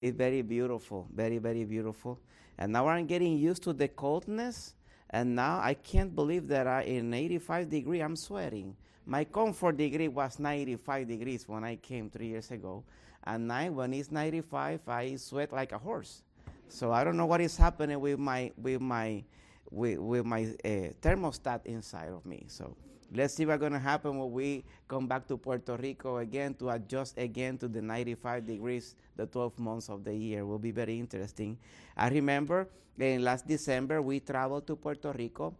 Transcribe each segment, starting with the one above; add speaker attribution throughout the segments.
Speaker 1: It's very beautiful, very, very beautiful. And now I'm getting used to the coldness. And now I can't believe that in 85 degree, I'm sweating. My comfort degree was 95 degrees when I came 3 years ago. And now when it's 95, I sweat like a horse. So I don't know what is happening with my thermostat inside of me. So let's see what's going to happen when we come back to Puerto Rico again to adjust again to the 95 degrees the 12 months of the year. Will be very interesting. I remember last December we traveled to Puerto Rico.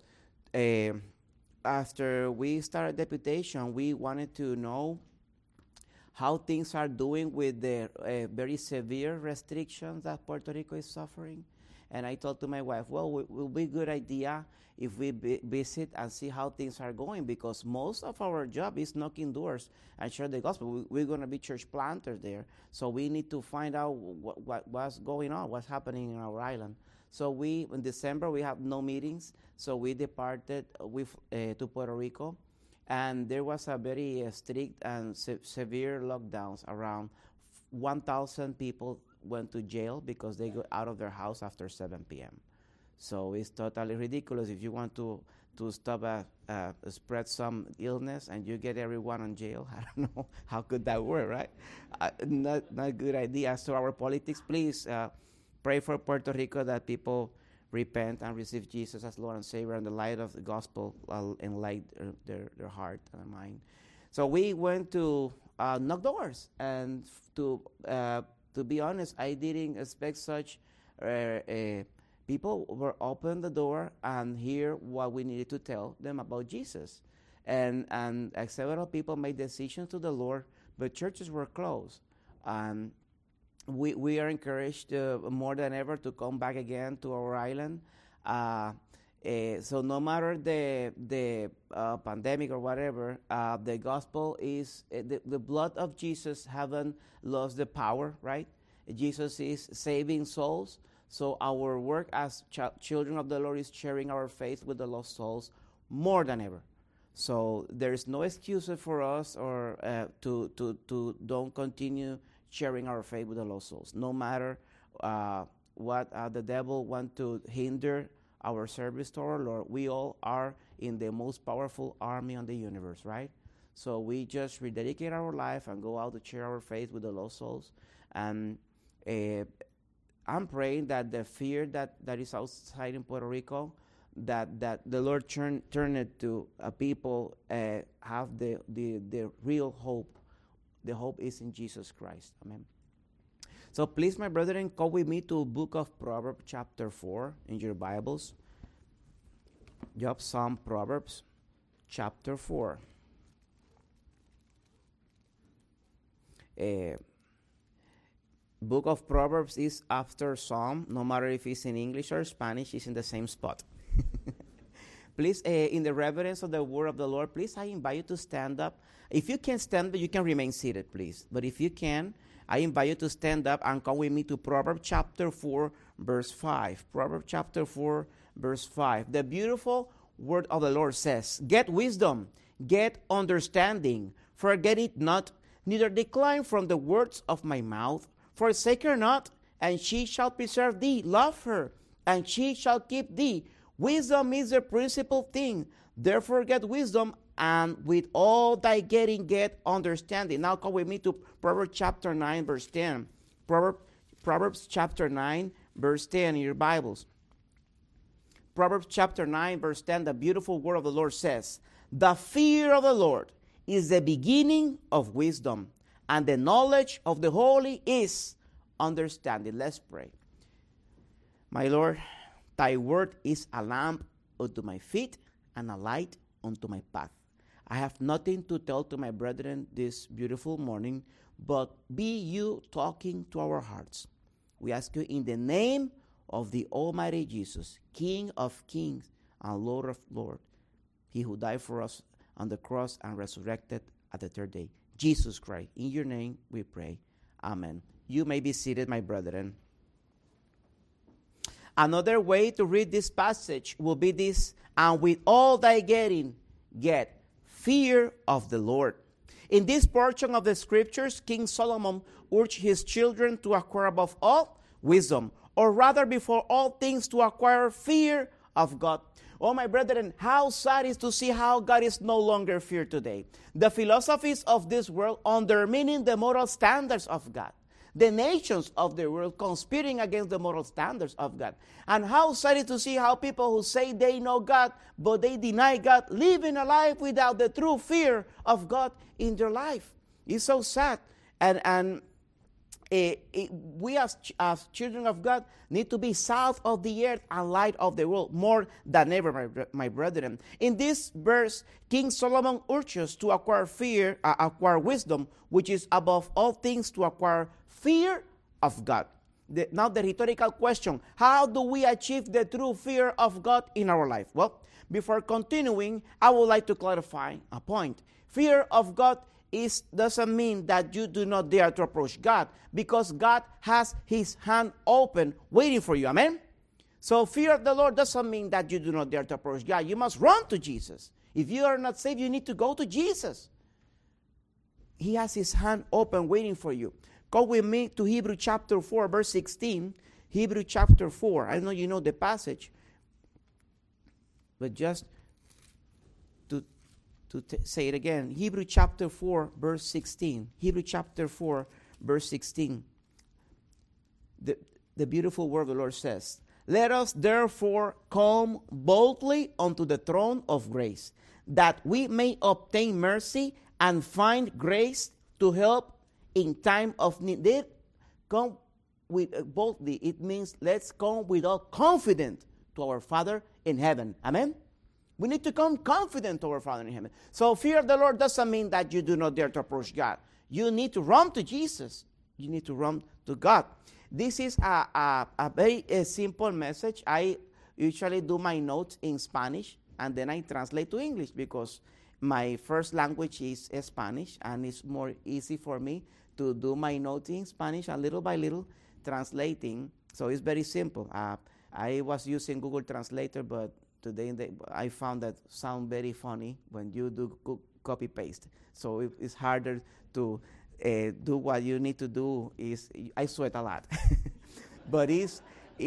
Speaker 1: After we started deputation, we wanted to know how things are doing with the very severe restrictions that Puerto Rico is suffering. And I told to my wife, well, it will be a good idea if we visit and see how things are going, because most of our job is knocking doors and share the gospel. We're going to be church planters there. So we need to find out what's going on, what's happening in our island. So in December, we have no meetings. So we departed to Puerto Rico. And there was a very strict and severe lockdowns. Around 1,000 people went to jail because they got out of their house after 7 p.m. So it's totally ridiculous if you want to stop spread some illness and you get everyone in jail. I don't know how could that work, right? Not a good idea. So our politics, please pray for Puerto Rico that people repent and receive Jesus as Lord and Savior, and the light of the gospel enlight their heart and mind. So we went to knock doors, and to be honest, I didn't expect such. People were open the door and hear what we needed to tell them about Jesus, and several people made decisions to the Lord, but churches were closed. We are encouraged more than ever to come back again to our island. So no matter the pandemic or whatever, the gospel is the blood of Jesus haven't lost the power, right? Jesus is saving souls. So our work as children of the Lord is sharing our faith with the lost souls more than ever. So there is no excuses for us or to don't continue sharing our faith with the lost souls. No matter what the devil want to hinder our service to our Lord, we all are in the most powerful army on the universe, right? So we just rededicate our life and go out to share our faith with the lost souls. And I'm praying that the fear that is outside in Puerto Rico, that the Lord turn it to people have the real hope. The hope is in Jesus Christ. Amen. So please, my brethren, go with me to book of Proverbs chapter 4 in your Bibles. You have Psalm Proverbs chapter 4. Book of Proverbs is after Psalm. No matter if it's in English or Spanish, it's in the same spot. Please, in the reverence of the word of the Lord, please, I invite you to stand up. If you can stand, you can remain seated, please. But if you can, I invite you to stand up and come with me to Proverbs chapter 4, verse 5. Proverbs chapter 4, verse 5. The beautiful word of the Lord says, "Get wisdom, get understanding, forget it not, neither decline from the words of my mouth. Forsake her not, and she shall preserve thee. Love her, and she shall keep thee. Wisdom is the principal thing. Therefore get wisdom, and with all thy getting get understanding." Now come with me to Proverbs chapter 9, verse 10. Proverbs chapter 9, verse 10 in your Bibles. Proverbs chapter 9, verse 10, the beautiful word of the Lord says, "The fear of the Lord is the beginning of wisdom, and the knowledge of the holy is understanding." Let's pray. My Lord, thy word is a lamp unto my feet and a light unto my path. I have nothing to tell to my brethren this beautiful morning, but be you talking to our hearts. We ask you in the name of the Almighty Jesus, King of kings and Lord of lords, he who died for us on the cross and resurrected at the third day. Jesus Christ, in your name we pray. Amen. You may be seated, my brethren. Another way to read this passage will be this: "And with all thy getting, get fear of the Lord." In this portion of the scriptures, King Solomon urged his children to acquire above all wisdom, or rather before all things to acquire fear of God. Oh, my brethren, how sad is to see how God is no longer feared today. The philosophies of this world undermining the moral standards of God. The nations of the world conspiring against the moral standards of God. And how sad it is to see how people who say they know God, but they deny God, living a life without the true fear of God in their life. It's so sad. And we as children of God need to be salt of the earth and light of the world more than ever, my brethren. In this verse, King Solomon urges to acquire wisdom, which is above all things to acquire fear of God. Now the rhetorical question, how do we achieve the true fear of God in our life? Well, before continuing, I would like to clarify a point. Fear of God doesn't mean that you do not dare to approach God, because God has his hand open waiting for you. Amen? So fear of the Lord doesn't mean that you do not dare to approach God. You must run to Jesus. If you are not saved, you need to go to Jesus. He has his hand open waiting for you. Go with me to Hebrews chapter 4, verse 16. Hebrews chapter 4. I know you know the passage, but just to say it again. Hebrews chapter 4, verse 16. Hebrews chapter 4, verse 16. The beautiful word of the Lord says, "Let us therefore come boldly unto the throne of grace, that we may obtain mercy and find grace to help in time of need." Come with boldly. It means let's come with all confidence to our Father in heaven. Amen? We need to come confident to our Father in heaven. So fear of the Lord doesn't mean that you do not dare to approach God. You need to run to Jesus. You need to run to God. This is a very simple message. I usually do my notes in Spanish, and then I translate to English, because my first language is Spanish, and it's more easy for me to do my notes in Spanish, and little by little translating. So it's very simple. I was using Google Translator, but today I found that sound very funny when you do copy paste. So it's harder to do what you need to do. I sweat a lot, but it's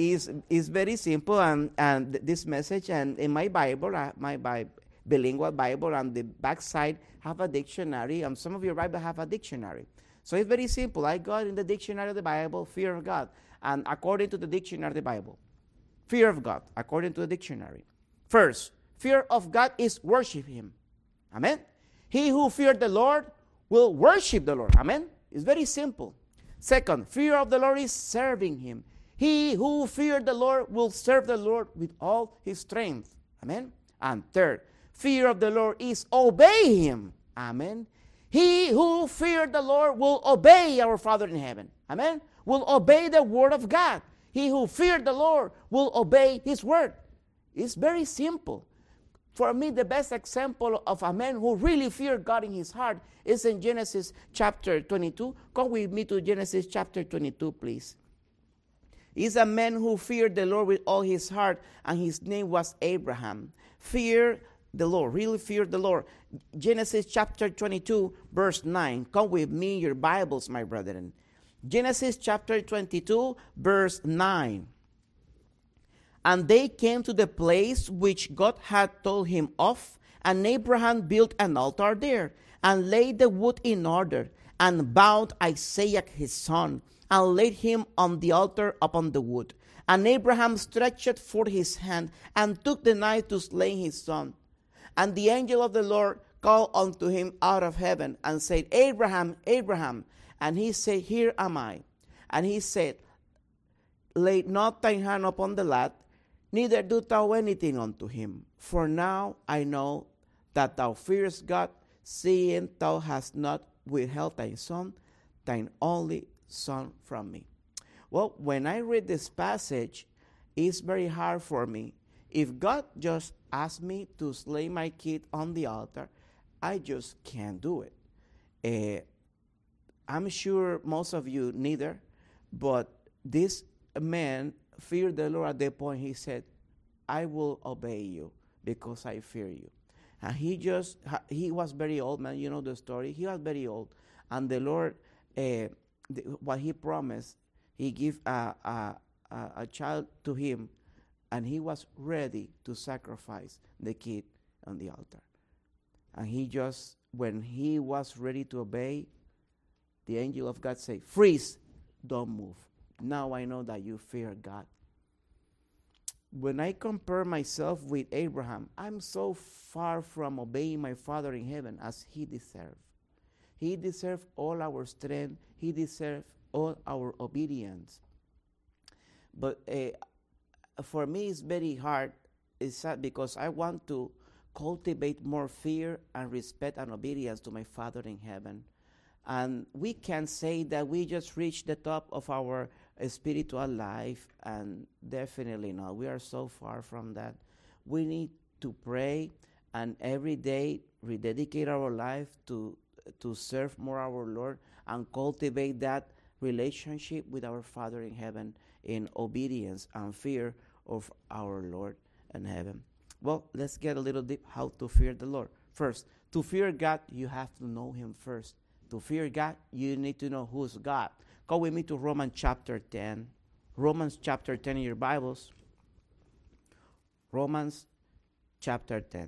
Speaker 1: very simple. And this message, and in my Bible, my bilingual Bible, on the back side have a dictionary, and some of your Bible have a dictionary. So it's very simple. I got in the dictionary of the Bible, fear of God, and according to the dictionary of the Bible, fear of God, according to the dictionary. First, fear of God is worship him. Amen? He who feared the Lord will worship the Lord. Amen? It's very simple. Second, fear of the Lord is serving him. He who feared the Lord will serve the Lord with all his strength. Amen? And third, fear of the Lord is obey him. Amen? He who feared the Lord will obey our Father in heaven. Amen? Will obey the word of God. He who feared the Lord will obey his word. It's very simple. For me, the best example of a man who really feared God in his heart is in Genesis chapter 22. Come with me to Genesis chapter 22, please. He's a man who feared the Lord with all his heart, and his name was Abraham. Fear the Lord, really feared the Lord. Genesis chapter 22, verse 9. Come with me, your Bibles, my brethren. Genesis chapter 22, verse 9. And they came to the place which God had told him of, and Abraham built an altar there, and laid the wood in order, and bound Isaac his son, and laid him on the altar upon the wood. And Abraham stretched forth his hand, and took the knife to slay his son. And the angel of the Lord called unto him out of heaven, and said, Abraham, Abraham. And he said, Here am I. And he said, Lay not thine hand upon the lad, neither do thou anything unto him. For now I know that thou fearest God, seeing thou hast not withheld thy son, thine only son, from me. Well, when I read this passage, it's very hard for me. If God just asked me to slay my kid on the altar, I just can't do it. I'm sure most of you neither, but this man feared the Lord at the point he said, I will obey you because I fear you. And he was very old, man. You know the story. He was very old. And the Lord, what he promised, he gave a child to him, and he was ready to sacrifice the kid on the altar. And when he was ready to obey, the angel of God said, freeze, don't move. Now I know that you fear God. When I compare myself with Abraham, I'm so far from obeying my Father in heaven as he deserved. He deserved all our strength. He deserved all our obedience. But for me, it's very hard. It's sad because I want to cultivate more fear and respect and obedience to my Father in heaven. And we can say that we just reached the top of our spiritual life, and definitely not. We are so far from that. We need to pray and every day rededicate our life to serve more our Lord and cultivate that relationship with our Father in heaven in obedience and fear of our Lord in heaven. Well, let's get a little deep how to fear the Lord. First, to fear God, you have to know him first. To fear God, you need to know who's God. Go with me to Romans chapter 10. Romans chapter 10 in your Bibles. Romans chapter 10.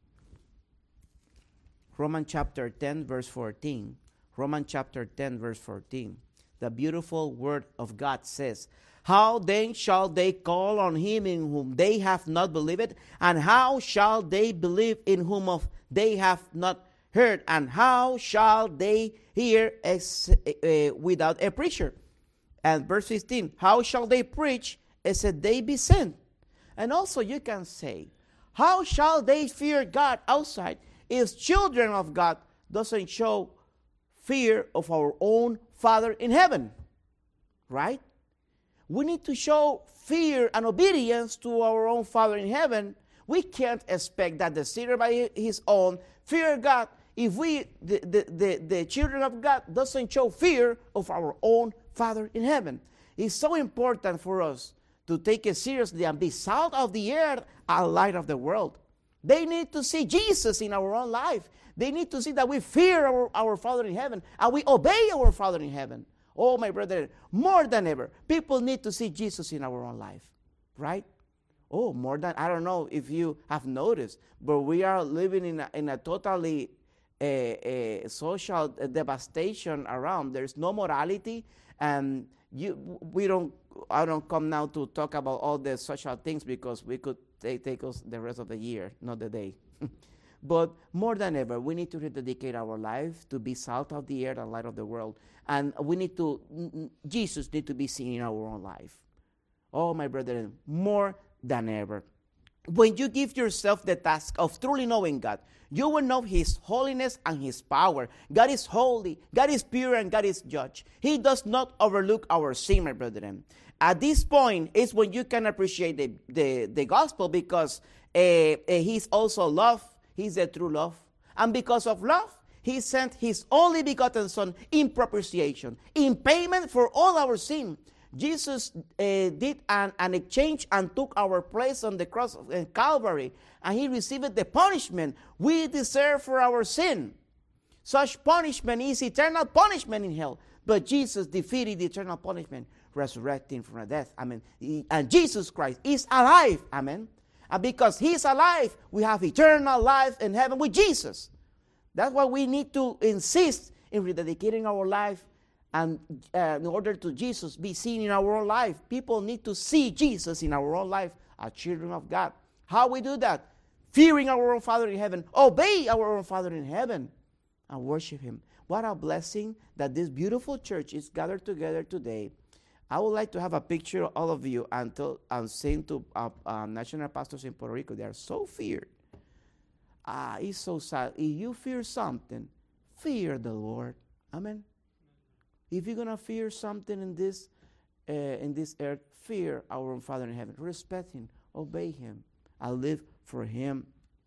Speaker 1: Romans chapter 10, verse 14. Romans chapter 10, verse 14. The beautiful word of God says, how then shall they call on him in whom they have not believed? And how shall they believe in whom of they have not heard? And how shall they hear without a preacher? And verse 15, how shall they preach except they be sent? And also you can say, how shall they fear God outside if children of God doesn't show fear of our own Father in heaven? Right? We need to show fear and obedience to our own Father in heaven. We can't expect that the sinner by his own fear God if the children of God doesn't show fear of our own Father in heaven. It's so important for us to take it seriously and be salt of the earth and light of the world. They need to see Jesus in our own life. They need to see that we fear our Father in heaven and we obey our Father in heaven. Oh, my brother, more than ever, people need to see Jesus in our own life, right? Oh, more than, I don't know if you have noticed, but we are living in a totally social devastation around. There's no morality, and I don't come now to talk about all the social things because we could take us the rest of the year, not the day. But more than ever, we need to rededicate our life to be salt of the earth and light of the world. And Jesus need to be seen in our own life. Oh, my brethren, more than ever. When you give yourself the task of truly knowing God, you will know his holiness and his power. God is holy, God is pure, and God is judge. He does not overlook our sin, my brethren. At this point is when you can appreciate the gospel because he's also love. He's the true love. And because of love, he sent his only begotten Son in propitiation, in payment for all our sin. Jesus did an exchange and took our place on the cross of Calvary, and he received the punishment we deserve for our sin. Such punishment is eternal punishment in hell, but Jesus defeated the eternal punishment, resurrecting from the death. Amen. And Jesus Christ is alive. Amen. And because he's alive, we have eternal life in heaven with Jesus. That's why we need to insist in rededicating our life and in order to Jesus be seen in our own life. People need to see Jesus in our own life as children of God. How we do that? Fearing our own Father in heaven. Obey our own Father in heaven and worship him. What a blessing that this beautiful church is gathered together today. I would like to have a picture of all of you and sing to national pastors in Puerto Rico. They are so feared. It's so sad. If you fear something, fear the Lord. Amen. If you're going to fear something in this earth, fear our own Father in heaven. Respect him. Obey him. And live for him.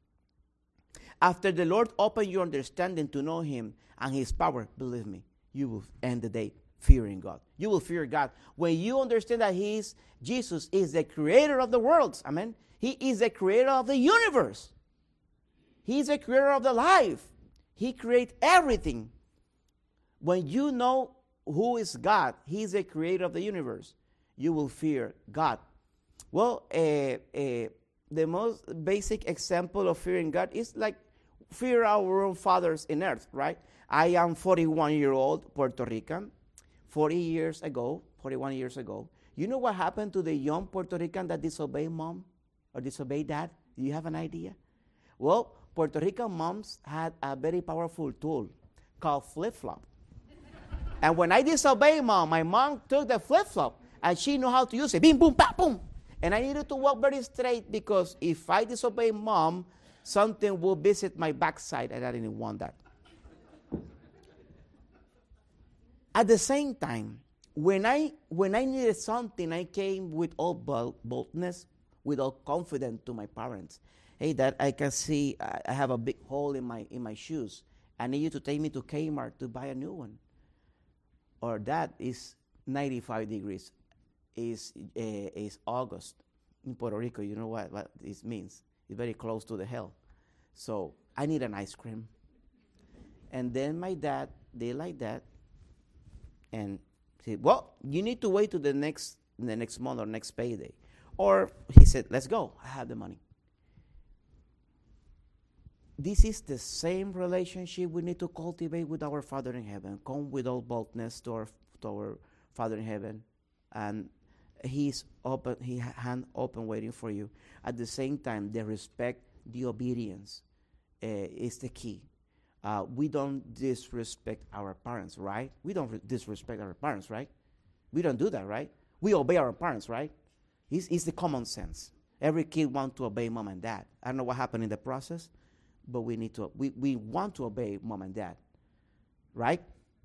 Speaker 1: After the Lord open your understanding to know him and his power, believe me, you will end the day fearing God. You will fear God. When you understand that Jesus is the creator of the worlds. Amen. He is the creator of the universe. He's the creator of the life. He created everything. When you know who is God, He's the creator of the universe, you will fear God. Well, the most basic example of fearing God is like fear our own fathers in earth, right? I am 41-year-old Puerto Rican. 41 years ago, you know what happened to the young Puerto Rican that disobeyed mom or disobeyed dad? Do you have an idea? Well, Puerto Rican moms had a very powerful tool called flip-flop. And when I disobeyed mom, my mom took the flip-flop and she knew how to use it. Bing, boom, pa, boom. And I needed to walk very straight because if I disobey mom, something will visit my backside and I didn't want that. At the same time, when I needed something, I came with all boldness, with all confidence to my parents. Hey, Dad, I can see I have a big hole in my shoes. I need you to take me to Kmart to buy a new one. Or Dad, it's 95 degrees. It's August in Puerto Rico. You know what this means? It's very close to the hell. So I need an ice cream. And then my dad did like that. And he said, well, you need to wait to the next month or next payday. Or he said, let's go. I have the money. This is the same relationship we need to cultivate with our Father in heaven. Come with all boldness to our Father in heaven. And He's open, hand open waiting for you. At the same time, the respect, the obedience is the key. We don't disrespect our parents, right? We don't disrespect our parents, right? We don't do that, right? We obey our parents, right? It's the common sense. Every kid wants to obey mom and dad. I don't know what happened in the process, but we want to obey mom and dad, right?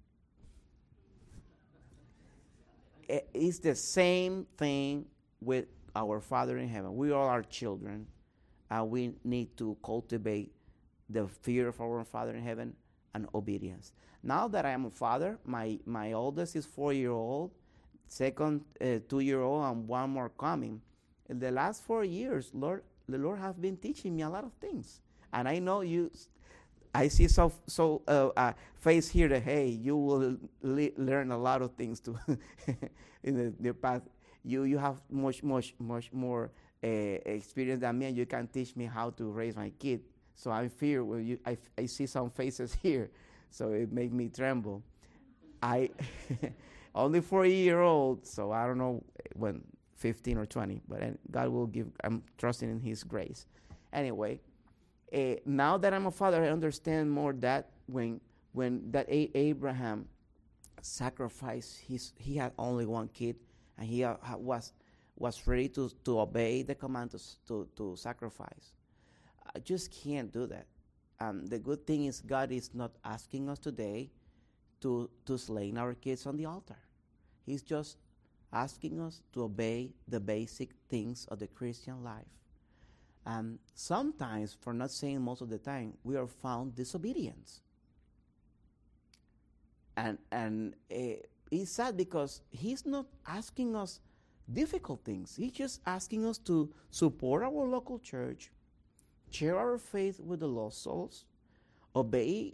Speaker 1: It's the same thing with our Father in heaven. We all are children, and we need to cultivate the fear of our Father in heaven and obedience. Now that I am a father, my oldest is 4-year-old, second 2-year-old, and one more coming. In the last 4 years, the Lord has been teaching me a lot of things. And I know I see face here that, hey, you will learn a lot of things too in the path. You have much more experience than me, and you can teach me how to raise my kid. So I fear when I see some faces here, so it makes me tremble. I only 4-year-old, so I don't know when 15 or 20, but God will give. I'm trusting in His grace. Anyway, now that I'm a father, I understand more that when that Abraham sacrificed he had only one kid, and he was ready to obey the command to sacrifice. I just can't do that. The good thing is God is not asking us today to slay our kids on the altar. He's just asking us to obey the basic things of the Christian life. Sometimes, for not saying most of the time, we are found disobedience. And it's sad because He's not asking us difficult things. He's just asking us to support our local church, share our faith with the lost souls, obey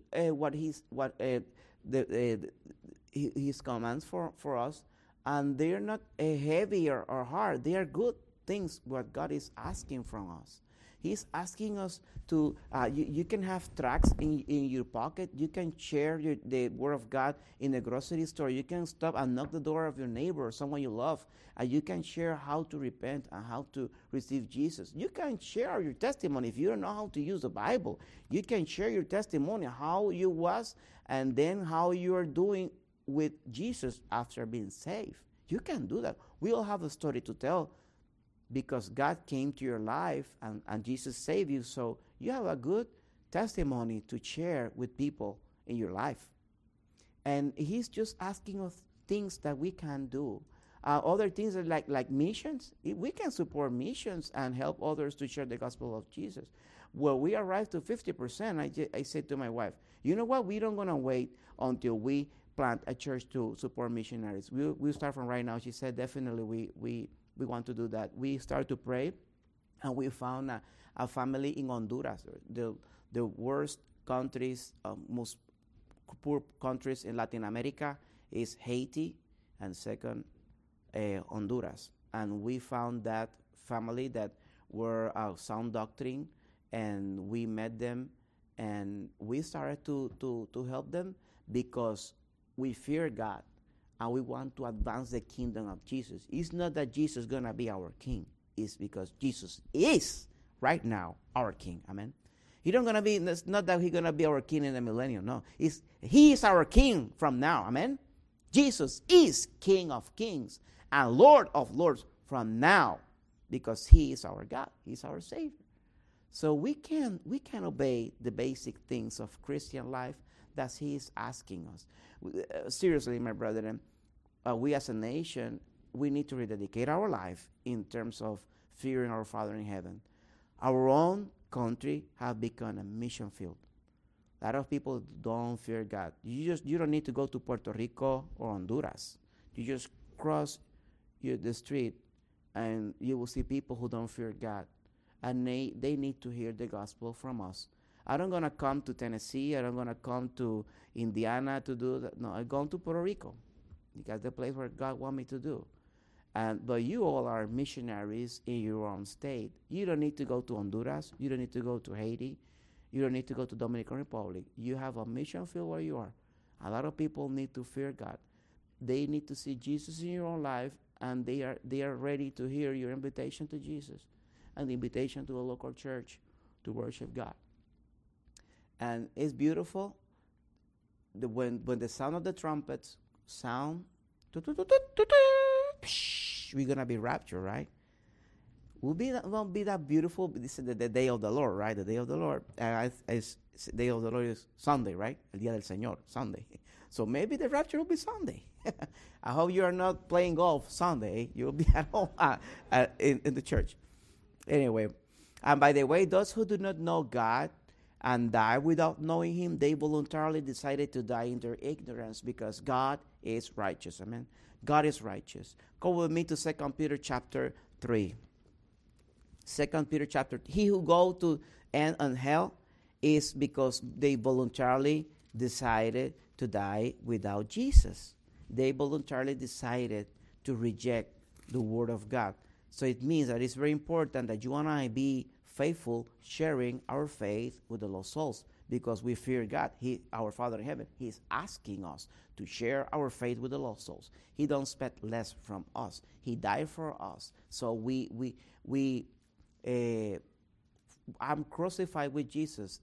Speaker 1: His commands for us, and they're not heavy or hard. They are good things what God is asking from us. He's asking us to, you can have tracts in your pocket. You can share the Word of God in the grocery store. You can stop and knock the door of your neighbor or someone you love. And you can share how to repent and how to receive Jesus. You can share your testimony. If you don't know how to use the Bible, you can share your testimony, how you was and then how you are doing with Jesus after being saved. You can do that. We all have a story to tell, because God came to your life and Jesus saved you, so you have a good testimony to share with people in your life. And He's just asking us things that we can do. Other things are like missions. We can support missions and help others to share the gospel of Jesus. Well, we arrived to 50%. I said to my wife, you know what? We don't going to wait until we plant a church to support missionaries. We'll start from right now. She said, definitely we want to do that. We started to pray, and we found a family in Honduras. The worst countries, most poor countries in Latin America is Haiti, and second, Honduras. And we found that family that were sound doctrine, and we met them, and we started to help them because we fear God and we want to advance the kingdom of Jesus. It's not that Jesus is going to be our king. It's because Jesus is right now our king. Amen. He don't gonna be. It's not that he's gonna be our king in the millennium. No, he is our king from now. Amen. Jesus is King of kings and Lord of lords from now, because He is our God. He's our Savior. So we can obey the basic things of Christian life that He is asking us. Seriously, my brethren, we as a nation, we need to rededicate our life in terms of fearing our Father in heaven. Our own country have become a mission field. A lot of people don't fear God. You don't need to go to Puerto Rico or Honduras. You just cross the street and you will see people who don't fear God. And they need to hear the gospel from us. I'm not going to come to Tennessee. I'm not going to come to Indiana to do that. No, I'm going to Puerto Rico because that's the place where God wants me to do. But you all are missionaries in your own state. You don't need to go to Honduras. You don't need to go to Haiti. You don't need to go to Dominican Republic. You have a mission field where you are. A lot of people need to fear God. They need to see Jesus in your own life, and they are ready to hear your invitation to Jesus and the invitation to a local church to worship God. And it's beautiful when the sound of the trumpets sound, we're going to be raptured, right? Won't be that beautiful. This is the day of the Lord, right? The day of the Lord. The day of the Lord is Sunday, right? El Día del Señor, Sunday. So maybe the rapture will be Sunday. I hope you are not playing golf Sunday. You'll be at home in the church. Anyway, and by the way, those who do not know God and die without knowing Him, they voluntarily decided to die in their ignorance because God is righteous. Amen. God is righteous. Go with me to 2 Peter chapter 3. 2 Peter chapter 3. He who go to end on hell is because they voluntarily decided to die without Jesus. They voluntarily decided to reject the word of God. So it means that it's very important that you and I be faithful, sharing our faith with the lost souls, because we fear God. Our Father in heaven, He is asking us to share our faith with the lost souls. He don't expect less from us. He died for us. So I'm crucified with Jesus.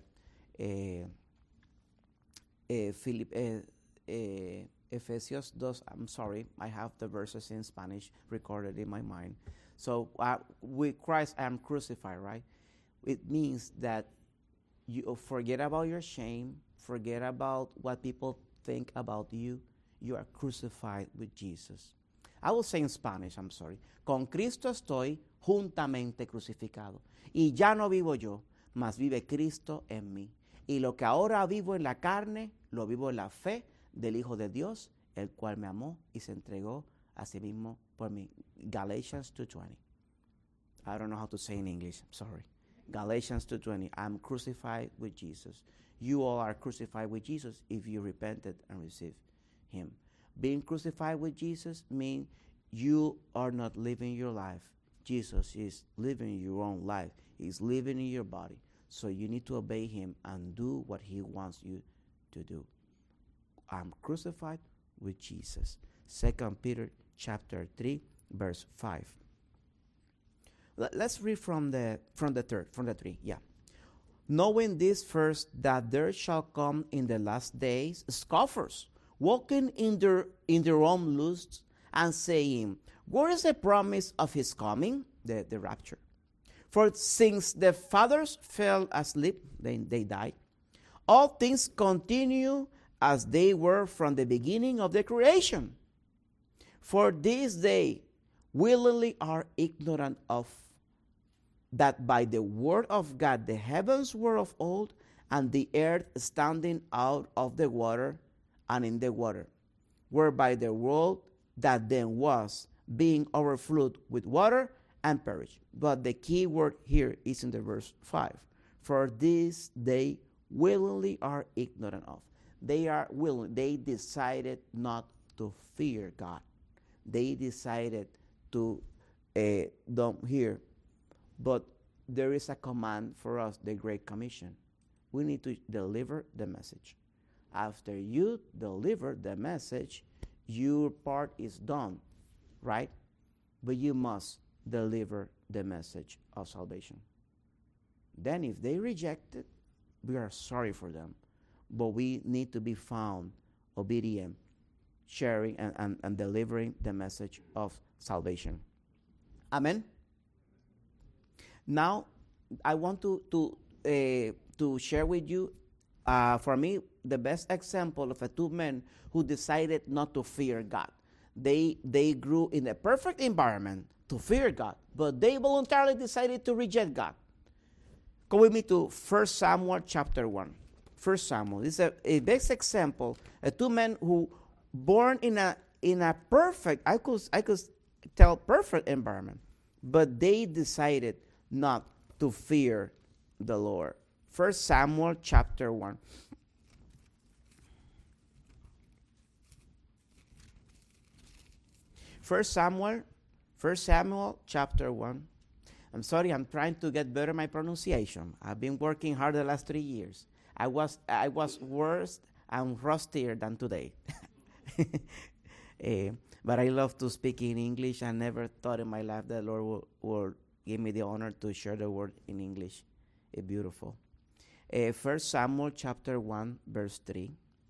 Speaker 1: Efesios 2, I'm sorry, I have the verses in Spanish recorded in my mind. So with Christ I am crucified, right? It means that you forget about your shame, forget about what people think about you. You are crucified with Jesus. I will say in Spanish, I'm sorry. Con Cristo estoy juntamente crucificado. Y ya no vivo yo, mas vive Cristo en mí. Y lo que ahora vivo en la carne, lo vivo en la fe del Hijo de Dios, el cual me amó y se entregó a sí mismo por mí. Galatians 2:20. I don't know how to say in English, I'm sorry. Galatians 2:20. I'm crucified with Jesus. You all are crucified with Jesus if you repented and received Him. Being crucified with Jesus means you are not living your life. Jesus is living your own life. He's living in your body. So you need to obey Him and do what He wants you to do. I'm crucified with Jesus. 2 Peter chapter 3, verse 5. Let's read from the 3. Yeah. Knowing this first, that there shall come in the last days scoffers, walking in their own lusts, and saying, where is the promise of His coming? The rapture. For since the fathers fell asleep, they died, all things continue as they were from the beginning of the creation. For this they willingly are ignorant of, that by the word of God the heavens were of old, and the earth standing out of the water and in the water, whereby the world that then was, being overflowed with water, and perished. But the key word here is in the verse 5. For this they willingly are ignorant of. They are willing. They decided not to fear God. They decided to don't hear. But there is a command for us, the Great Commission. We need to deliver the message. After you deliver the message, your part is done, right? But you must deliver the message of salvation. Then if they reject it, we are sorry for them. But we need to be found obedient, sharing and delivering the message of salvation. Amen? Now, I want to share with you, for me, the best example of two men who decided not to fear God. They grew in a perfect environment to fear God, but they voluntarily decided to reject God. Go with me to 1 Samuel chapter 1. 1 Samuel. This is a best example. Two men who born in a perfect, I could tell perfect environment, but they decided not to fear the Lord. 1 Samuel chapter 1. First Samuel chapter 1. I'm sorry, I'm trying to get better my pronunciation. I've been working hard the last 3 years. I was worse and rustier than today. But I love to speak in English. I never thought in my life that the Lord would give me the honor to share the word in English. It's beautiful. 1 Samuel chapter 1, verse 3.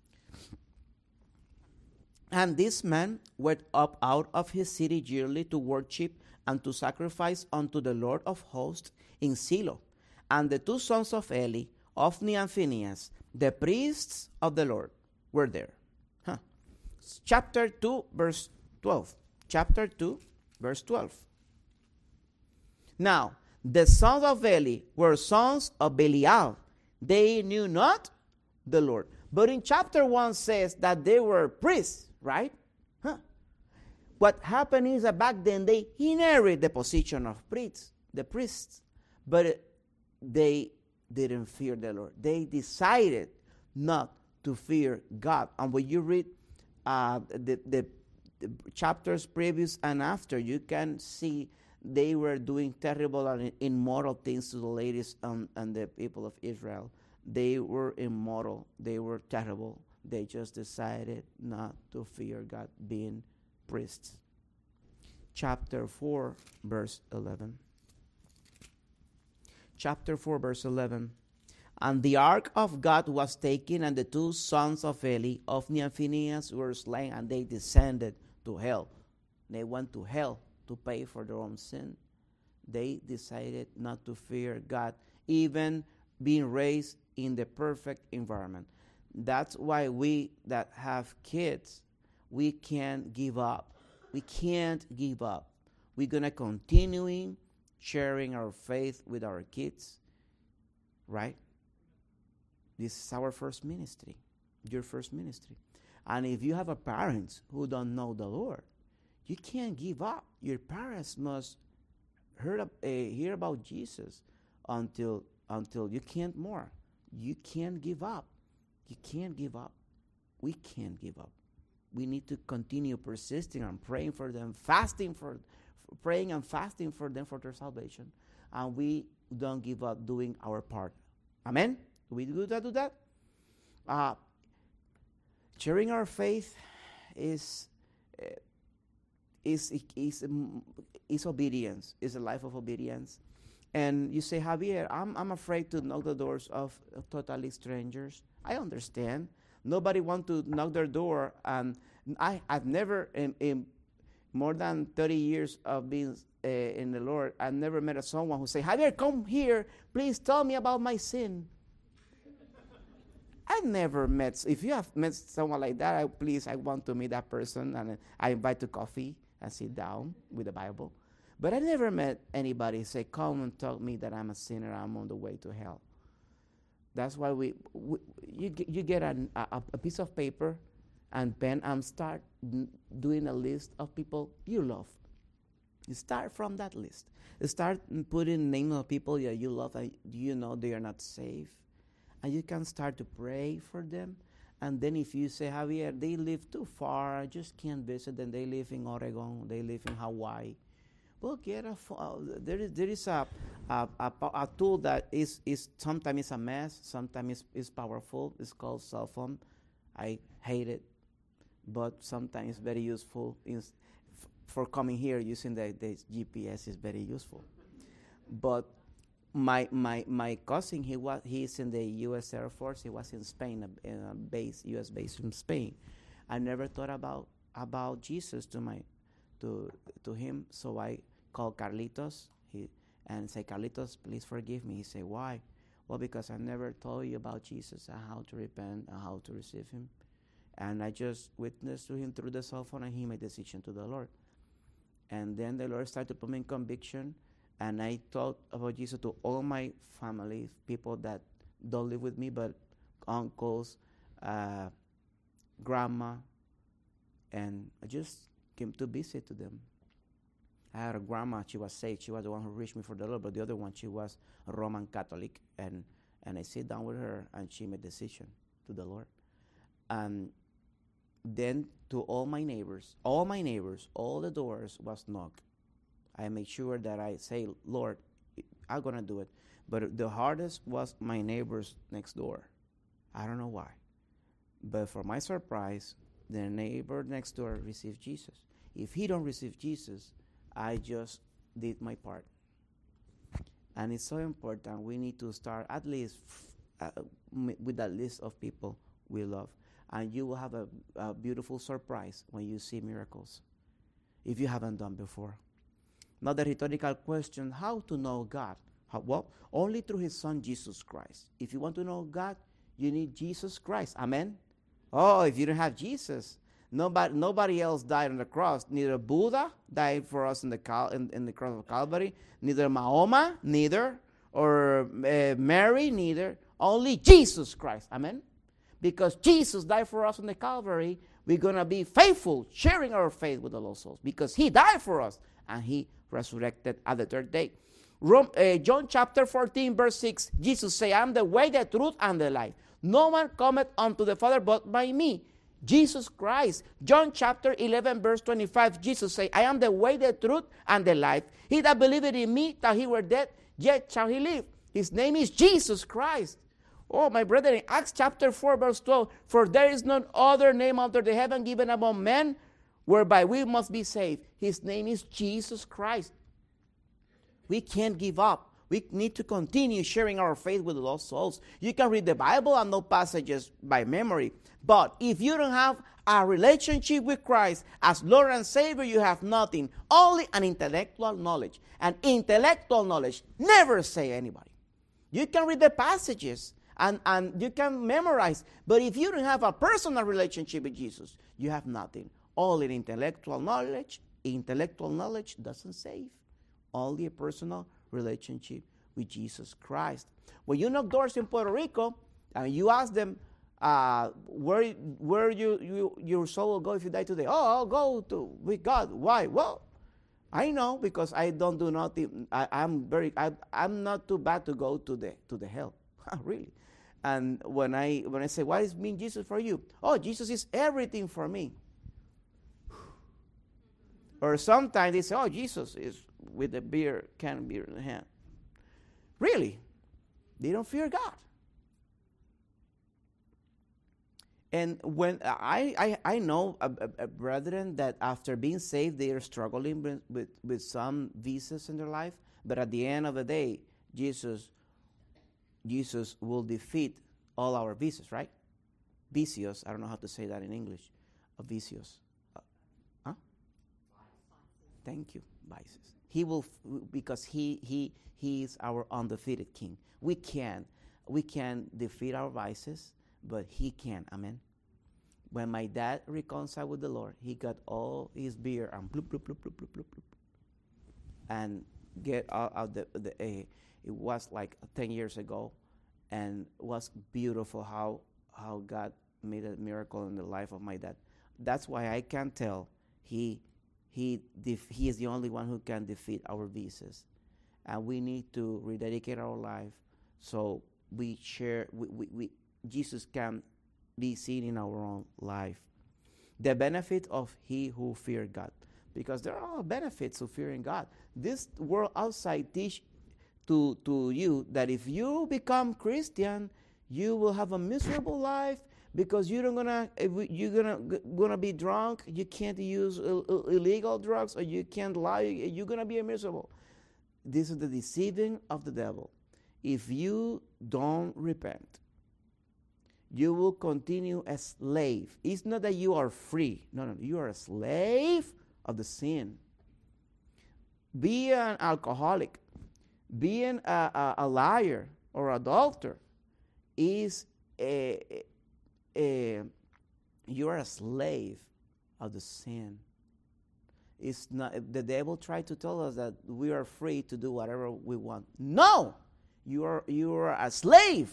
Speaker 1: And this man went up out of his city yearly to worship and to sacrifice unto the Lord of hosts in Shiloh. And the two sons of Eli, Ophni and Phinehas, the priests of the Lord, were there. Chapter 2, verse 12. Chapter 2, verse 12. Now, the sons of Eli were sons of Belial. They knew not the Lord. But in chapter 1 says that they were priests, right? What happened is that back then they inherited the position of priests, the priests. But they didn't fear the Lord. They decided not to fear God. And when you read the chapters previous and after, you can see they were doing terrible and immoral things to the ladies and the people of Israel. They were immoral. They were terrible. They just decided not to fear God, being priests. Chapter 4, verse 11. Chapter 4, verse 11. And the ark of God was taken, and the two sons of Eli, Ophni and Phinehas, were slain, and they descended to hell. They went to hell to pay for their own sin. They decided not to fear God, even being raised in the perfect environment. That's why we that have kids, we can't give up. We can't give up. We're going to continue sharing our faith with our kids, right? This is our first ministry, your first ministry. And if you have a parents who don't know the Lord, you can't give up. Your parents must hear about Jesus until you can't more. You can't give up. You can't give up. We can't give up. We need to continue persisting and praying for them, praying and fasting for them for their salvation. And we don't give up doing our part. Amen? Do we do that? Sharing our faith is obedience. Is a life of obedience. And you say, Javier, I'm afraid to knock the doors of totally strangers. I understand. Nobody wants to knock their door. And I've never, in more than 30 years of being in the Lord, I've never met someone who say, Javier, come here. Please tell me about my sin. I've never met, if you have met someone like that, I want to meet that person. And I invite to coffee and sit down with the Bible. But I never met anybody say, come and tell me that I'm a sinner, I'm on the way to hell. That's why you get a piece of paper and pen and start doing a list of people you love. You start from that list. You start putting names of people that you love and you know they are not safe. And you can start to pray for them. And then if you say, Javier, they live too far, I just can't visit them. They live in Oregon, they live in Hawaii. Well, get a there is a tool that is sometimes it's a mess, sometimes it's powerful. It's called cell phone. I hate it, but sometimes it's very useful. For coming here using the GPS is very useful. But my cousin, he's in the U.S. Air Force. He was in Spain, in a base, U.S. base in Spain. I never thought about Jesus to him, so I called Carlitos and say, Carlitos, please forgive me. He said, why? Well, because I never told you about Jesus and how to repent and how to receive him. And I just witnessed to him through the cell phone, and he made a decision to the Lord. And then the Lord started to put me in conviction, and I talked about Jesus to all my family, people that don't live with me, but uncles, grandma, and I just came to visit to them. I had a grandma, she was saved. She was the one who reached me for the Lord, but the other one, she was a Roman Catholic. And I sit down with her, and she made a decision to the Lord. And then to all my neighbors, all the doors was knocked. I made sure that I say, Lord, I'm going to do it. But the hardest was my neighbors next door. I don't know why. But for my surprise, the neighbor next door received Jesus. If he don't receive Jesus, I just did my part. And it's so important. We need to start at least with a list of people we love. And you will have a beautiful surprise when you see miracles, if you haven't done before. Now the rhetorical question, how to know God? Well, only through his son, Jesus Christ. If you want to know God, you need Jesus Christ. Amen? Oh, if you don't have Jesus, nobody else died on the cross. Neither Buddha died for us in the cross of Calvary, neither Mahoma, neither, or Mary, neither. Only Jesus Christ. Amen? Because Jesus died for us on the Calvary, we're going to be faithful, sharing our faith with the lost souls. Because he died for us, and he resurrected at the third day. John chapter 14, verse 6, Jesus said, I am the way, the truth, and the life. No one cometh unto the Father but by me. Jesus Christ. John chapter 11, verse 25, Jesus said, I am the way, the truth, and the life. He that believeth in me, though he were dead, yet shall he live. His name is Jesus Christ. Oh, my brethren, in Acts chapter 4, verse 12, for there is none other name under the heaven given among men whereby we must be saved. His name is Jesus Christ. We can't give up. We need to continue sharing our faith with the lost souls. You can read the Bible and know passages by memory. But if you don't have a relationship with Christ as Lord and Savior, you have nothing. Only an intellectual knowledge. And intellectual knowledge never save anybody. You can read the passages and you can memorize. But if you don't have a personal relationship with Jesus, you have nothing. Only intellectual knowledge. Intellectual knowledge doesn't save. Only a personal relationship with Jesus Christ. When you knock doors in Puerto Rico and you ask them where your soul will go if you die today. Oh, I'll go with God. Why? Well, I know because I don't do nothing. I'm not too bad to go to the hell. Really. And when I say, what does mean Jesus for you? Oh, Jesus is everything for me. Or sometimes they say, oh, Jesus is with a can of beer in the hand. Really? They don't fear God. And when I know a brethren that after being saved, they are struggling with some vices in their life, but at the end of the day, Jesus will defeat all our vices, right? Vicios, I don't know how to say that in English. Vicios. Thank you, vices. He will, because he is our undefeated King. We can defeat our vices, but he can. Amen. When my dad reconciled with the Lord, he got all his beer and bloop, bloop, bloop, bloop, bloop, bloop, bloop, and get out it was like 10 years ago, and it was beautiful how God made a miracle in the life of my dad. That's why I can tell he He is the only one who can defeat our vices. And we need to rededicate our life so Jesus can be seen in our own life. The benefit of he who fear God. Because there are benefits of fearing God. This world outside teach to you that if you become Christian, you will have a miserable life because you're gonna be drunk. You can't use illegal drugs, or you can't lie. You're gonna be miserable. This is the deceiving of the devil. If you don't repent, you will continue a slave. It's not that you are free. No. You are a slave of the sin. Being an alcoholic, being a liar or adulterer is you are a slave of the sin. It's not. The devil tried to tell us that we are free to do whatever we want. No, you are a slave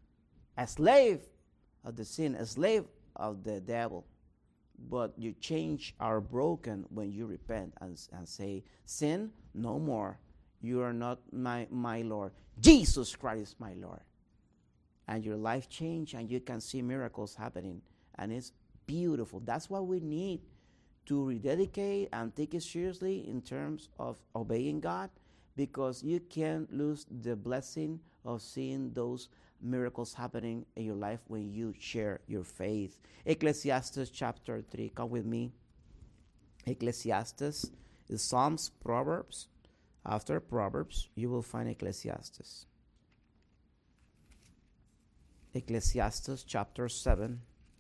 Speaker 1: of the sin, a slave of the devil. But your chains are broken when you repent and say, sin, no more. You are not my Lord. Jesus Christ is my Lord. And your life change, and you can see miracles happening. And it's beautiful. That's what we need to rededicate and take it seriously in terms of obeying God, because you can't lose the blessing of seeing those miracles happening in your life when you share your faith. Ecclesiastes chapter 3. Come with me. Ecclesiastes is Psalms, Proverbs. After Proverbs, you will find Ecclesiastes. Ecclesiastes chapter 7.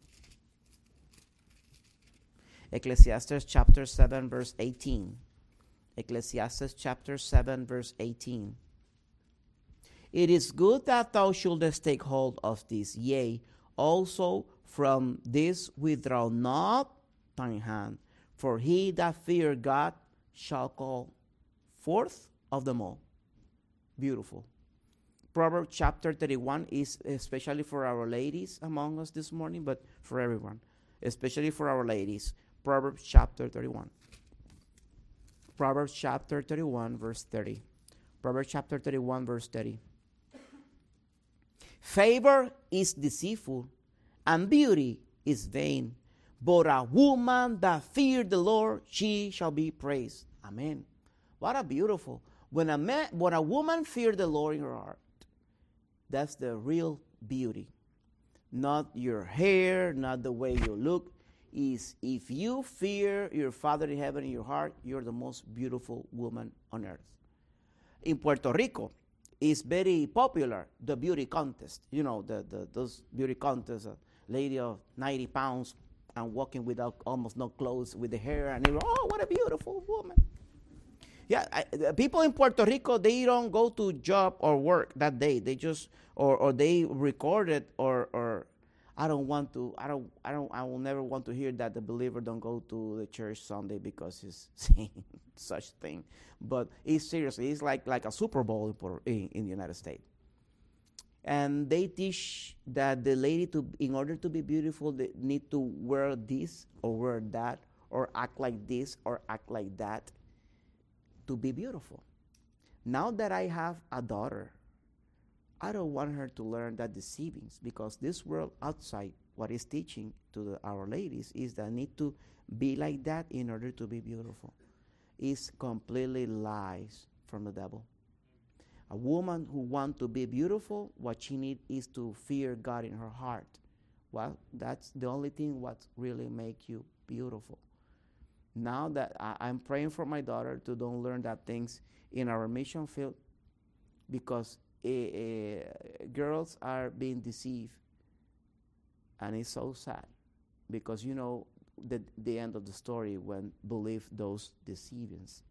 Speaker 1: Ecclesiastes chapter 7 verse 18. Ecclesiastes chapter 7 verse 18. It is good that thou shouldest take hold of this, yea, also from this withdraw not thine hand, for he that fear God shall call forth of them all. Beautiful. Proverbs chapter 31 is especially for our ladies among us this morning, but for everyone, especially for our ladies. Proverbs chapter 31. Proverbs chapter 31 verse 30. Proverbs chapter 31 verse 30. Favor is deceitful, and beauty is vain. But a woman that fears the Lord, she shall be praised. Amen. What a beautiful. When a woman fears the Lord in her heart, that's the real beauty. Not your hair, not the way you look. Is if you fear your Father in heaven in your heart, you're the most beautiful woman on earth. In Puerto Rico, it's very popular, the beauty contest. You know, those beauty contests, a lady of 90 pounds and walking without almost no clothes with the hair, and they go, oh, what a beautiful woman. Yeah, people in Puerto Rico, they don't go to job or work that day. They just, or they record it, or I will never want to hear that the believer don't go to the church Sunday because he's saying such thing. But it's seriously, it's like a Super Bowl in the United States. And they teach that the lady, in order to be beautiful, they need to wear this or wear that, or act like this or act like that to be beautiful. Now that I have a daughter, I don't want her to learn that deceivings, because this world outside, what is teaching to our ladies is that need to be like that in order to be beautiful. It's completely lies from the devil. A woman who wants to be beautiful, what she needs is to fear God in her heart. Well, that's the only thing what really make you beautiful. Now that I'm praying for my daughter to don't learn that things in our mission field, because girls are being deceived, and it's so sad, because you know the end of the story when believe those deceivings.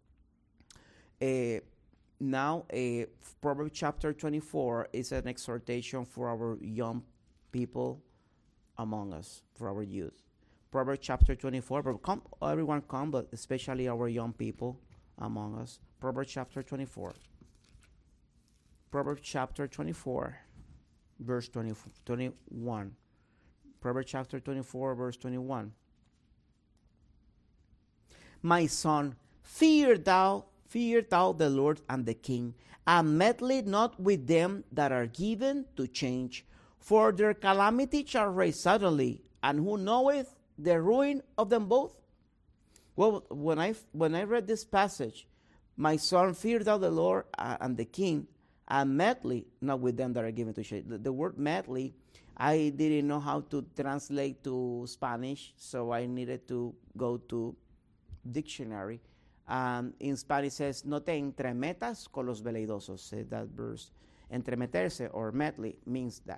Speaker 1: Now, Proverbs chapter 24 is an exhortation for our young people among us, for our youth. Proverbs chapter 24, everyone come, but especially our young people among us. Proverbs chapter 24. Proverbs chapter 24, verse 21. Proverbs chapter 24, verse 21. My son, fear thou the Lord and the king, and meddle not with them that are given to change, for their calamity shall rise suddenly, and who knoweth the ruin of them both? Well, when I read this passage, my son, fear thou the Lord and the king, and meddle not with them that are given to change. The word meddle, I didn't know how to translate to Spanish, so I needed to go to dictionary. In Spanish says, no te entremetas con los veleidosos. Say that verse. Entremeterse or meddle means that.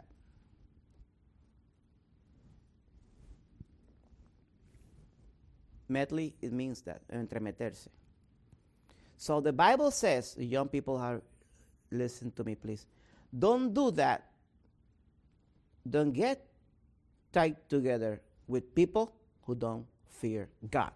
Speaker 1: Meddle, it means that, entremeterse. So the Bible says, young people are, listen to me please, don't do that. Don't get tied together with people who don't fear God.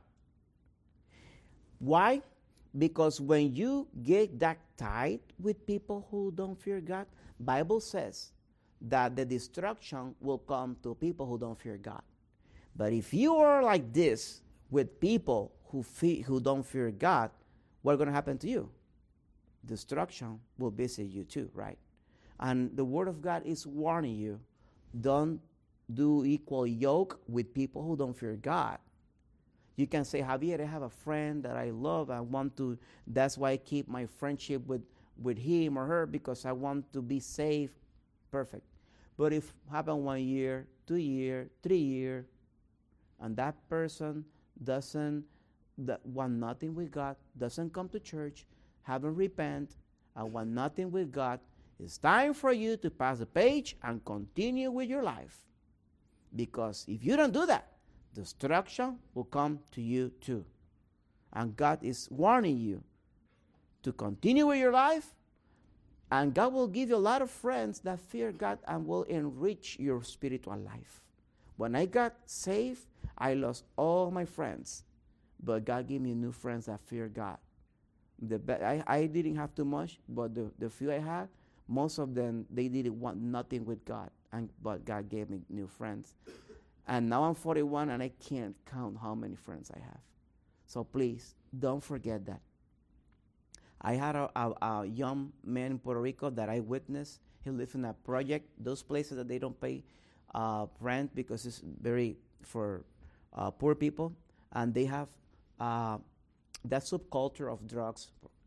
Speaker 1: Why? Because when you get that tied with people who don't fear God, Bible says that the destruction will come to people who don't fear God. But if you are like this with people who don't fear God, what's going to happen to you? Destruction will visit you too, right? And the Word of God is warning you, don't do equal yoke with people who don't fear God. You can say, Javier, I have a friend that I love. That's why I keep my friendship with him or her, because I want to be safe. Perfect. But if happen 1 year, 2 year, 3 year, and that person doesn't want nothing with God, doesn't come to church, haven't repent, and want nothing with God, it's time for you to pass the page and continue with your life. Because if you don't do that, destruction will come to you too. And God is warning you to continue with your life, and God will give you a lot of friends that fear God and will enrich your spiritual life. When I got saved, I lost all my friends, but God gave me new friends that fear God. I didn't have too much, but the few I had, most of them, they didn't want nothing with God, but God gave me new friends. And now I'm 41 and I can't count how many friends I have. So please, don't forget that. I had a young man in Puerto Rico that I witnessed. He lived in a project, those places that they don't pay rent because it's very for poor people. And they have that subculture of drugs,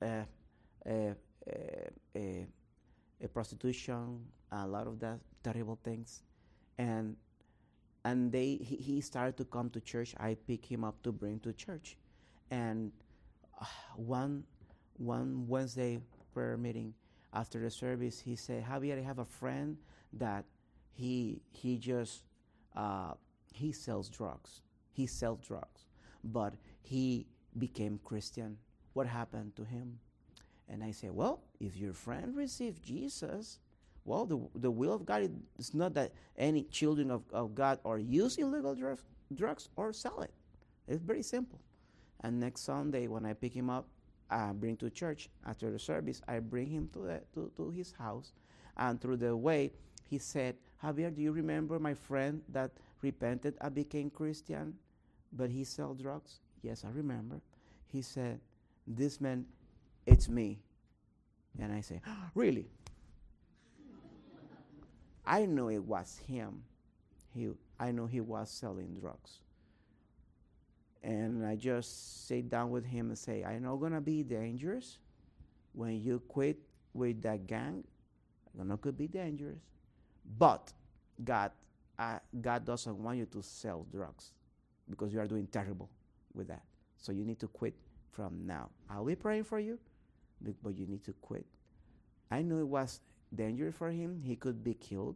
Speaker 1: prostitution, a lot of that terrible things. And he started to come to church. I picked him up to bring to church. And one Wednesday prayer meeting after the service, he said, Javier, I have a friend that he sells drugs. He sells drugs, but he became Christian. What happened to him? And I said, well, if your friend received Jesus, well, the will of God is not that any children of God are use illegal drugs or sell it. It's very simple. And next Sunday, when I pick him up, bring to church after the service, I bring him to his house. And through the way, he said, Javier, do you remember my friend that repented and became Christian, but he sell drugs? Yes, I remember. He said, this man, it's me. And I say, really? I know it was him. I know he was selling drugs. And I just sit down with him and say, I know gonna be dangerous when you quit with that gang. I know it could be dangerous, but God doesn't want you to sell drugs because you are doing terrible with that. So you need to quit from now. I'll be praying for you, but you need to quit. I knew it was dangerous for him. He could be killed.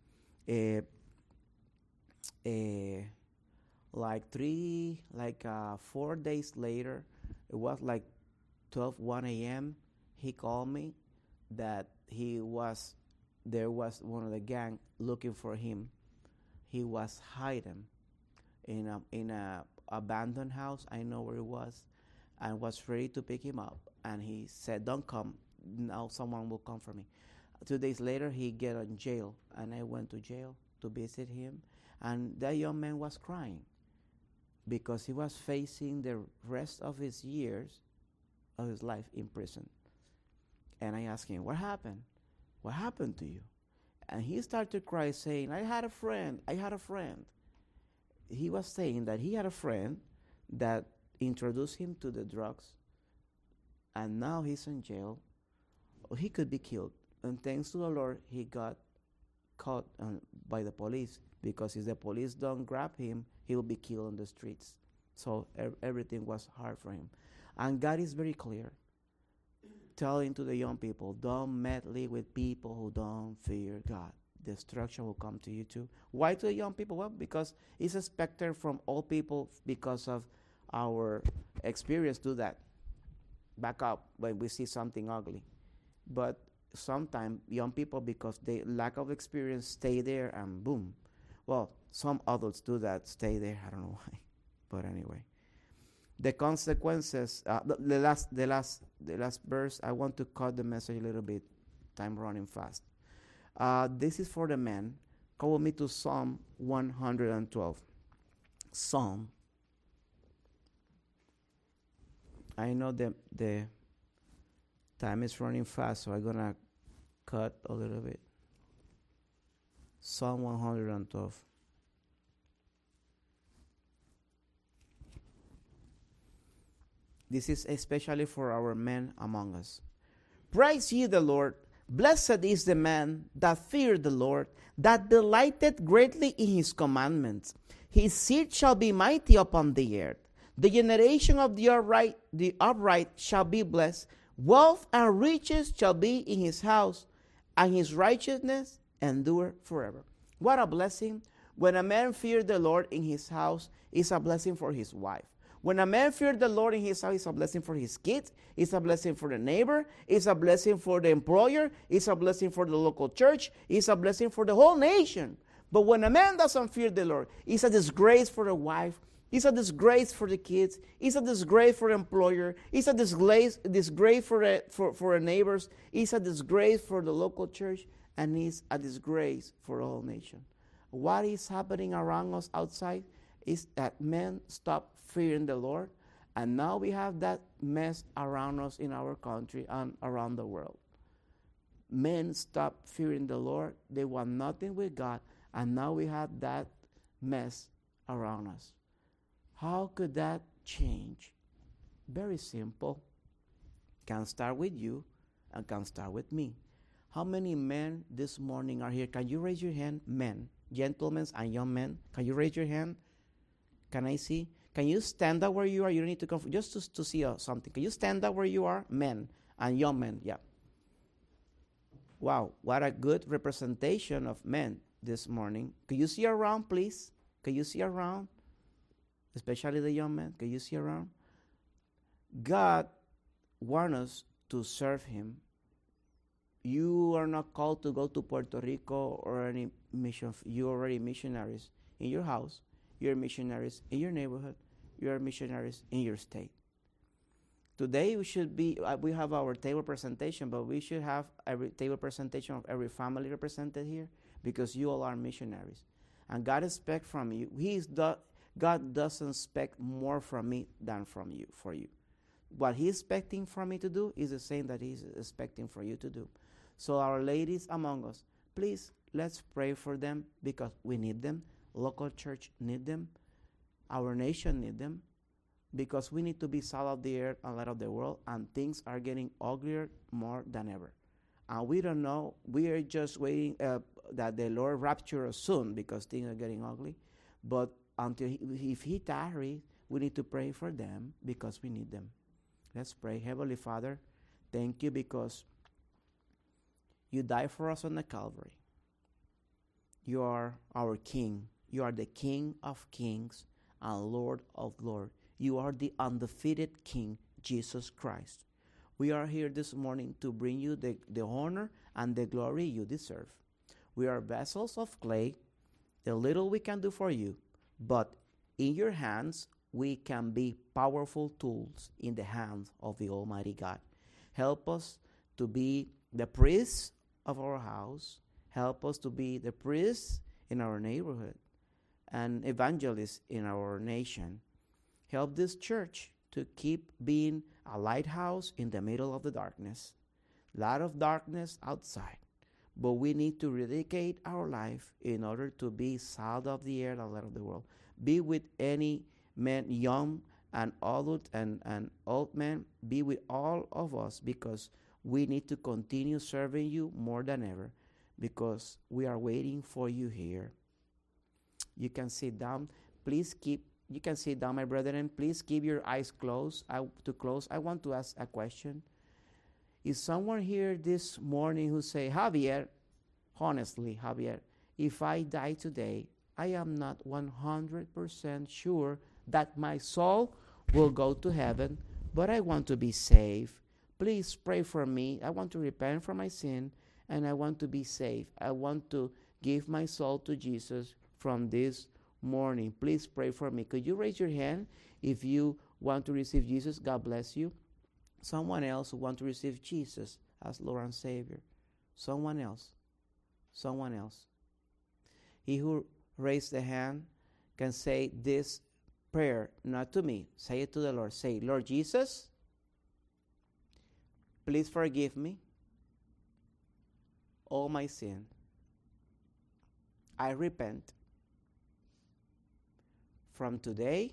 Speaker 1: 4 days later, it was like 1 a.m. He called me that there was one of the gang looking for him. He was hiding in a abandoned house. I know where it was, and was ready to pick him up. And he said, "Don't come. Now someone will come for me." 2 days later, he get in jail, and I went to jail to visit him. And that young man was crying because he was facing the rest of his years of his life in prison. And I asked him, what happened? What happened to you? And he started to cry, saying, I had a friend. He was saying that he had a friend that introduced him to the drugs, and now he's in jail. He could be killed. And thanks to the Lord, he got caught by the police, because if the police don't grab him, he will be killed on the streets. So everything was hard for him. And God is very clear, telling to the young people, don't meddle with people who don't fear God. Destruction will come to you too. Why to the young people? Well, because it's expected from all people, because of our experience, do that. Back up when we see something ugly. But sometimes young people, because they lack of experience, stay there and boom. Well, some adults do that, stay there. I don't know why. But anyway. The consequences, the last verse, I want to cut the message a little bit. Time running fast. This is for the men. Come with me to Psalm 112. Psalm. I know the time is running fast, so I'm going to cut a little bit. Psalm 112. This is especially for our men among us. Praise ye the Lord. Blessed is the man that feared the Lord, that delighted greatly in his commandments. His seed shall be mighty upon the earth. The generation of the upright shall be blessed. Wealth and riches shall be in his house, and his righteousness endure forever. What a blessing. When a man fears the Lord in his house, it's a blessing for his wife. When a man fears the Lord in his house, it's a blessing for his kids. It's a blessing for the neighbor. It's a blessing for the employer. It's a blessing for the local church. It's a blessing for the whole nation. But when a man doesn't fear the Lord, it's a disgrace for the wife. It's a disgrace for the kids. It's a disgrace for the employer. It's a disgrace for the neighbors. It's a disgrace for the local church. And it's a disgrace for the whole nation. What is happening around us outside is that men stop fearing the Lord, and now we have that mess around us in our country and around the world. Men stop fearing the Lord. They want nothing with God, and now we have that mess around us. How could that change? Very simple. Can start with you and can start with me. How many men this morning are here? Can you raise your hand? Men, gentlemen and young men. Can you raise your hand? Can I see? Can you stand up where you are? You don't need to come, just to see something. Can you stand up where you are? Men and young men, yeah. Wow, what a good representation of men this morning. Can you see around, please? Can you see around? Especially the young men. Can you see around? God wants us to serve him. You are not called to go to Puerto Rico or any mission. You're already missionaries in your house. You're missionaries in your neighborhood. You're missionaries in your state. Today we should be, we have our table presentation, but we should have every table presentation of every family represented here, because you all are missionaries. And God expects from you, God doesn't expect more from me than from you, for you. What he's expecting from me to do is the same that he's expecting for you to do. So our ladies among us, please, let's pray for them, because we need them. Local church need them. Our nation need them, because we need to be salt of the earth and light of the world, and things are getting uglier more than ever. And we don't know. We are just waiting that the Lord rapture us soon, because things are getting ugly. But until if he tarries, we need to pray for them, because we need them. Let's pray. Heavenly Father, thank you, because you died for us on the Calvary. You are our King. You are the King of kings and Lord of lords. You are the undefeated King, Jesus Christ. We are here this morning to bring you the honor and the glory you deserve. We are vessels of clay, the little we can do for you, but in your hands we can be powerful tools in the hands of the Almighty God. Help us to be the priests of our house. Help us to be the priests in our neighborhood and evangelists in our nation. Help this church to keep being a lighthouse in the middle of the darkness. A lot of darkness outside. But we need to dedicate our life in order to be salt of the earth and light of the world. Be with any man, young and adult and old man. Be with all of us, because we need to continue serving you more than ever, because we are waiting for you here. You can sit down. You can sit down, my brethren. Please keep your eyes closed. I want to ask a question. Is someone here this morning who say, Javier, honestly, Javier, if I die today, I am not 100% sure that my soul will go to heaven, but I want to be saved. Please pray for me. I want to repent from my sin, and I want to be saved. I want to give my soul to Jesus from this morning. Please pray for me. Could you raise your hand if you want to receive Jesus? God bless you. Someone else who wants to receive Jesus as Lord and Savior. Someone else. Someone else. He who raised the hand can say this prayer, not to me. Say it to the Lord. Say, Lord Jesus, please forgive me all my sin. I repent. From today,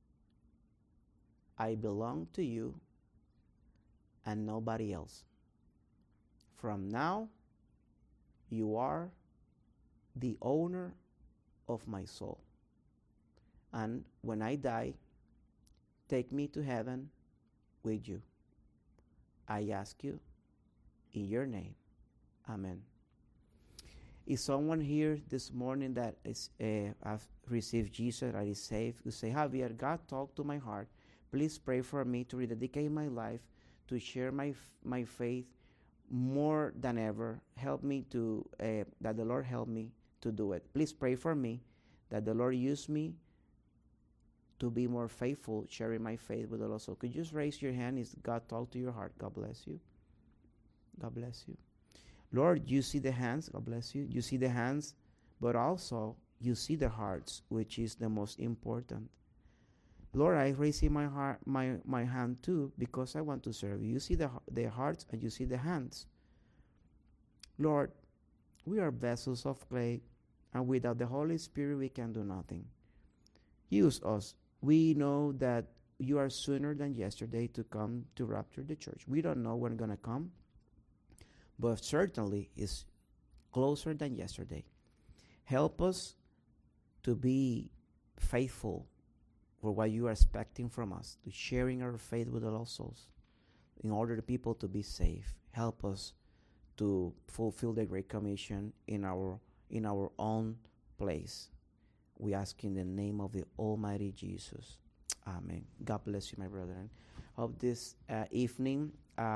Speaker 1: I belong to you and nobody else. From now, you are the owner of my soul. And when I die, take me to heaven with you. I ask you in your name. Amen. Is someone here this morning that is have received Jesus, that is saved, who say, Javier, God talked to my heart. Please pray for me to rededicate my life, to share my faith more than ever. Help me to, that the Lord help me to do it. Please pray for me that the Lord use me to be more faithful, sharing my faith with the Lord. So could you just raise your hand? Is God talk to your heart? God bless you. God bless you. Lord, you see the hands. God bless you. You see the hands, but also you see the hearts, which is the most important. Lord, I raise in my heart, my hand too, because I want to serve you. You see the hearts and you see the hands. Lord, we are vessels of clay, and without the Holy Spirit we can do nothing. Use us. We know that you are sooner than yesterday to come to rapture the church. We don't know when it's going to come, but certainly is closer than yesterday. Help us to be faithful for what you are expecting from us, to sharing our faith with the lost souls, in order for people to be saved. Help us to fulfill the Great Commission in our own place. We ask in the name of the Almighty Jesus. Amen. God bless you, my brethren. Of this evening,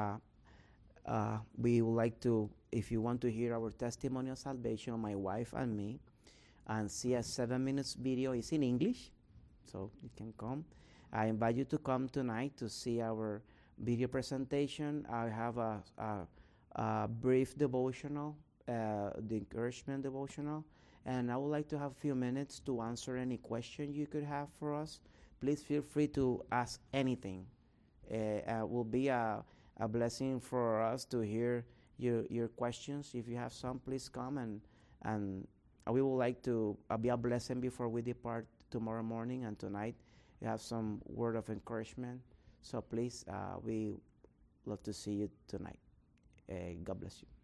Speaker 1: we would like to, if you want to hear our testimony of salvation, my wife and me, and see a 7 minutes video. It's in English, so you can come. I invite you to come tonight to see our video presentation. I have a brief devotional, the encouragement devotional, and I would like to have a few minutes to answer any question you could have for us. Please feel free to ask anything. It will be a blessing for us to hear your questions. If you have some, please come, and we would like to be a blessing before we depart tomorrow morning and tonight. You have some word of encouragement. So please, we love to see you tonight. God bless you.